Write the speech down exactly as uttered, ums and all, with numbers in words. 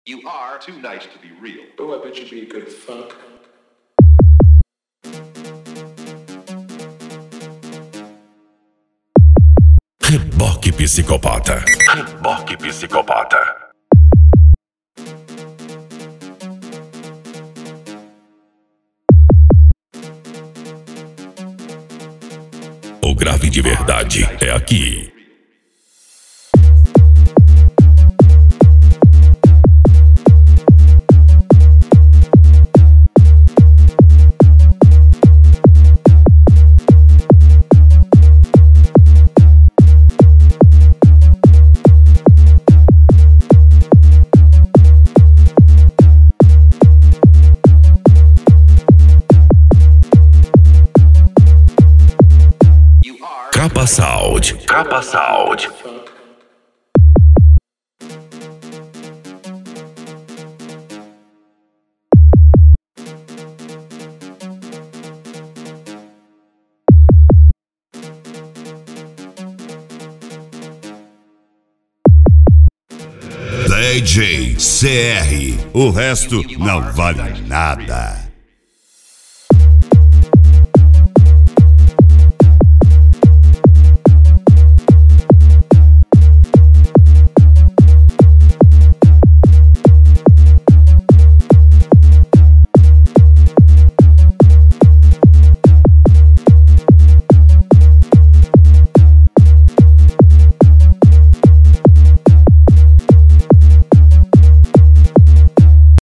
You are too nice to be real. Oh, I bet you'd be a good fuck. Reboque Psicopata. Reboque Psicopata. O grave de verdade é aqui. Capa Sound. Capa Sound. D J C R. O resto não vale nada.